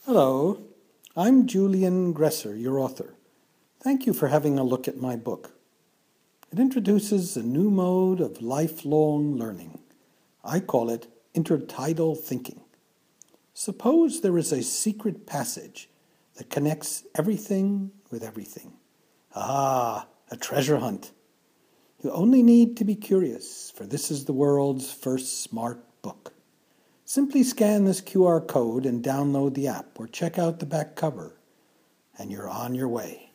Hello, I'm Julian Gresser, your author. Thank you for having a look at my book. It introduces a new mode of lifelong learning. I call it intertidal thinking. Suppose there is a secret passage that connects everything with everything. Ah, a treasure hunt. You only need to be curious, for this is the world's first smart book. Simply scan this QR code and download the app or check out the back cover, and you're on your way.